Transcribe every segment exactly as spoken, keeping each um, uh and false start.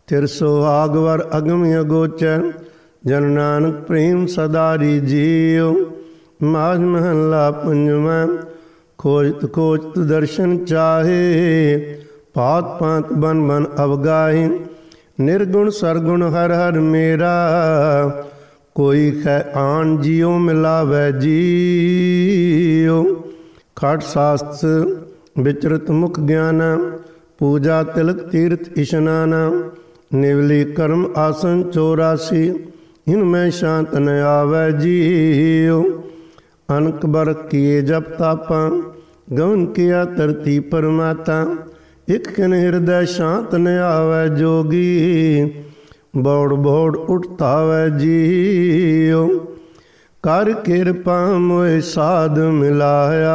थिर सुहागवर अगम अगोचर जन नानक प्रेम सदारी जियो। माज महला पंजवा खोजत खोजत दर्शन चाहे पात पात बन बन अवगाहे। निर्गुण सरगुण हर हर मेरा कोई कै आन जियो मिलावै जियो। खट शास्त्र विचरत मुख ज्ञान पूजा तिलक तीर्थ इशनाना। निवली कर्म आसन चौरासी इनमें शांत न आवै जियो। अनक बरक किए जप तापा गवन किया तरती परमाता। एक किन हृदय शांत न आवै जोगी बौड़ बौड़ उठता वै जियो। कर किरपा मोए साध मिलाया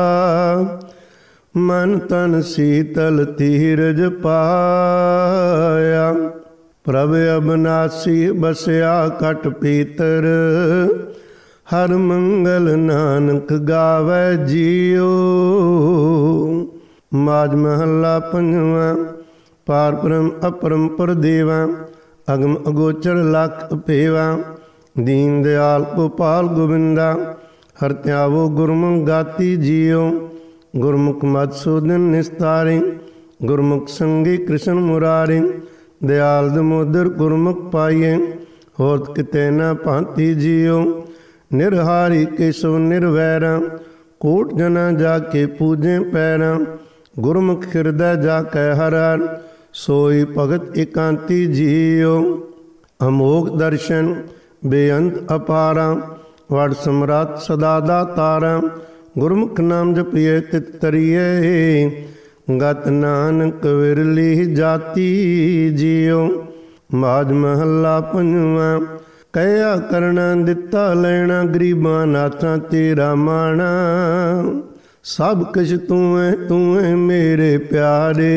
मन तन शीतल धीरज पाया। प्रभ अबनासी बसया कट पीतर हर मंगल नानक गावै जियो। माज महला पंजवा पार ब्रह्म अपरंपर देवा अगम अगोचर लख अपेवा। दीन दयाल गोपाल गोविंदा हर त्यावो गुरमुख गाती जियो। गुरमुख मधुसूदन निस्तारे गुरमुख संगी कृष्ण मुरारे। दयाल दमोदर गुरमुख पाइए होत किते न भांति जियो। निरहारी केशव निर्वैरा कोट जना जाके पूजे पैरा। गुरमुख हृदय जाकै हर हर सोई भगत एकांती जियो। अमोघ दर्शन बेअंत अपारा वड सम्राट सदा दातारा। गुरमुख नाम जपिए तित तरिए गत नानक विरली जाति जियो। माज महला पंजवा कया करना दिता लेना गरीबां नाथा तेरा माना। सब कुछ तू है तू है मेरे प्यारे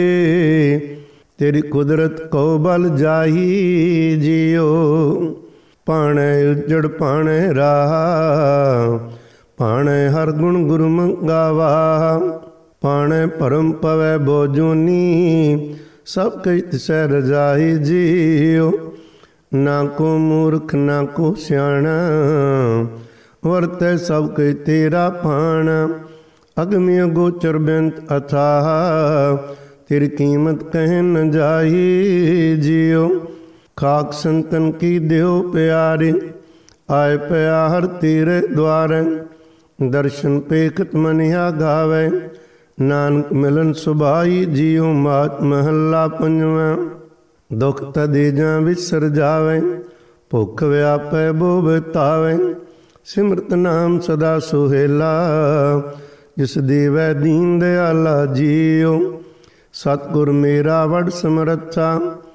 तेरी कुदरत को बल जाही जियो। पाणे उजड़ पाणे राह पाणे हर गुण गुरमुख गावा। पाणे परम पवै बोजूनी सब कई तिसै रजाई जियो। ना को मूर्ख ना को स्याणा वरतै सब कई तेरा पाना। अगमिय गोचर बेंत अथाह तेरी कीमत कह न जाही जियो। खाक संतन की देव प्यारे आए पया हर तेरे द्वारे। दर्शन पेखत मनिया गावे नानक मिलन सुभाई जियो। मात महला पंजवा दुख तदेजा विसर जावे भुख व्यापै बो बितावे। सिमरत नाम सदा सुहेला जिस देवै दीन दयाला जियो। सतगुर मेरा वड समरथा